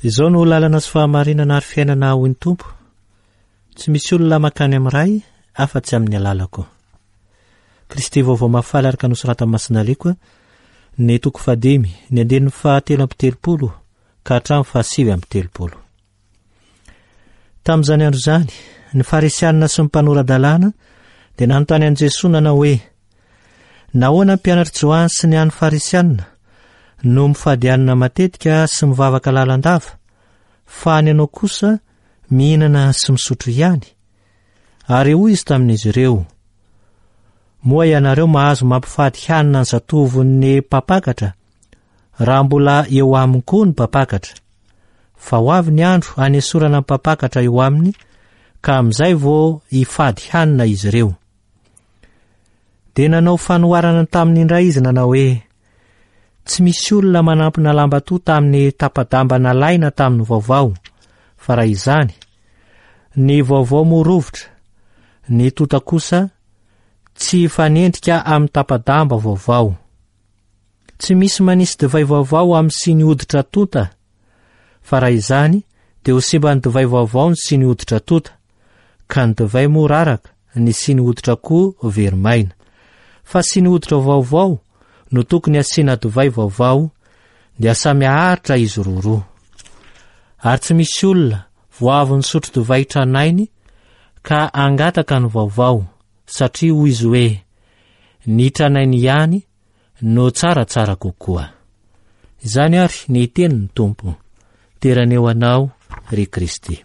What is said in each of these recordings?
izao no lalana sy fahamarinana ary fiainana hoy ny tompo. Tsy misy olona makany amin'ray afa-tsy amin'ny alalako. Kristy vaovao mafaly araka nosoratan Masindaliko ny 5 ny 7:30 ka hatramin'ny 7:30. Tamin'izany andro zany, ny farisianina sy ny mpanoran-dalàna dia nanontany an' Jesosy nanao hoe: nahoana mpianatra Johany sy ny an'ny farisianina no mifady hanina matetika sy mivavaka lalandava, fa ny anao kosa mihinana sy misotro ihany? Ary hoy izy tamin'izy ireo: moa ianareo mahazo mampifady hanina ny zatovon'ny mpapakatra raha mbola eo aminy koa ny mpapakatra, fa ho avy ny andro hanesorana ny mpapakatra eo aminy, ka amin'izay vao hifady hanina izy ireo. Dia nanao fanoharana tamin'ny indray izy nanao hoe: tsy misy olona manampina lamba toa tamin'ny tapa-damba nalaina tamin'ny vaovao, fa raha izany, ny vaovao morovotra, ny tota kosa tsy fanendrika amin'ny tapa-damba vaovao. Tsy misy manisy divay vaovao amin'ny siny hoditra tota, fa raha izany dia ho simba ny divay vaovao ny siny hoditra tota, ka ny divay moraraka ny siny hoditra koa verimaina. Fa siny hoditra vaovao no tokony asiana divay vaovao, dia samy haharitra izy roa. Ary tsy misy olona voavy nisotro divay tranainy ka angataka ny vaovao, satria hoy izy hoe: ny tranainy ihany no tsaratsara kokoa. Izany ary ny tenin'ny Tompo. Teraneo anao ry Kristy.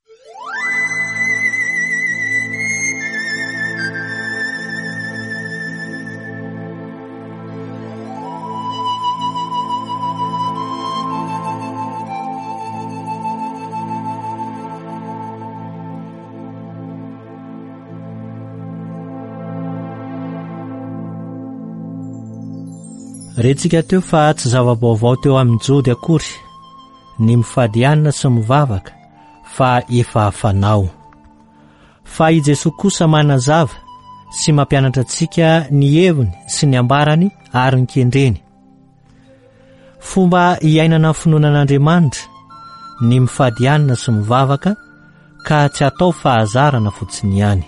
Rentsika teo fa tsy zava-baovao teo amin'ny jody akory ny mifady hanina sy mivavaka, fa efa fanao. Fa i Jesosy kosa manazava sy mampianatra antsika ny heviny sy ny ambarany ary ny kendreny. Fomba hiainana ny finoanan'Andriamanitra ny mifady hanina sy mivavaka, ka tsy atao fahazarana fotsiny ihany.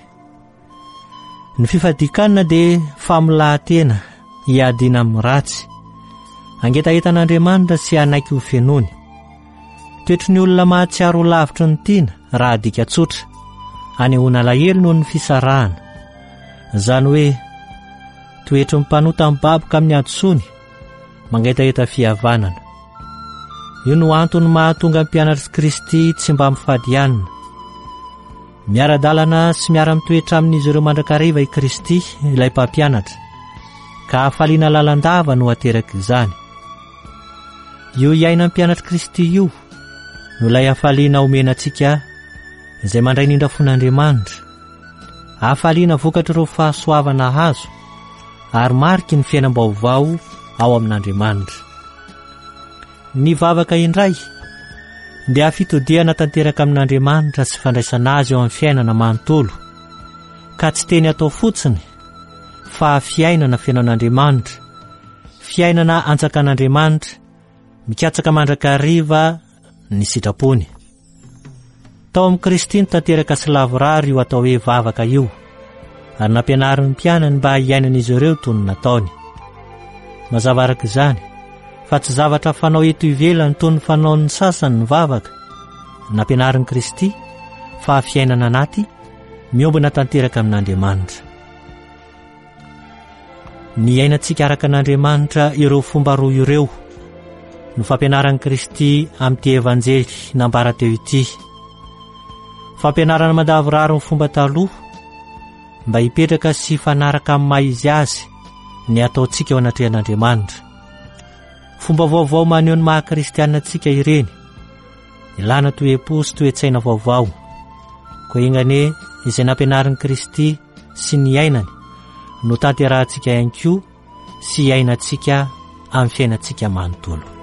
Ny fifadikanana dia famolahan-tena hiadiana amin'ny ratsy, angetahetan'Andriamanitra sy hanaiky ho fenony. Toetry ny olona mahatsiaro lavitra ny tiana raha dika tsotra, anehoana lahelo noho ny fisarahana. Izany hoe, toetry ny mpanota amin'ny baboka amin'ny adosony, mangetaheta fihavanana. Io no antony mahatonga ny mpianatry Kristy tsy mba mifady hanina. Miara-dalana sy miara-mitoetra amin'izy ireo mandrakariva i Kristy, ilay mpampianatra, ka hafaliana lalandava no ateraka izany. Io iaina mpianatry Kristy io no ilay hafaliana omena antsika izay mandray indrindra fon'Andriamanitra, hafaliana vokatry ireo fahasoavana azo ary mariky ny fiainam-baovao ao amin'Andriamanitra. Ny vavaka indray dia fitodiana tanteraka amin'Andriamanitra sy fandraisana azy eo amin'ny fiainana manontolo, ka tsy teny atao fotsiny, fa fiainana fiainan'Andriamanitra, fiainana antsakan'Andriamanitra, mikatsaka mandrakariva ny sitrapony. Tao amin'ny Kristy ny tanteraka sy lavorary io atao hoe vavaka io, ary nampianarin'ny mpianany mba hiainan'izy ireo toy ny nataony. Mazava araka izany, fa tsy zavatra fanao eto ivelany toy ny fanaon'ny sasany ny vavaka, nampianarin'ny Kristy, fa fiainana anaty miombona tanteraka amin'Andriamanitra. Ny ainatsika araka an'Andriamanitra ireo fomba roa ireo no fampianaran'ny Kristy amin'ity evanjely nambara teo ity. Fampianarana mandavoraro ny fomba taloha mba hipetraka sy fanaraka amin'ny maha izy azy ny ataontsika eo anatrehan'Andriamanitra. Fomba vaovao maneho ny maha-kristianina antsika ireny, ilana toe-po sy toe-tsaina vaovao, koa ingane izay nampianarin'ny Kristy sy ny ainany no tanterahantsika ihany koa sy iainantsika amin'ny fiainantsika manontolo.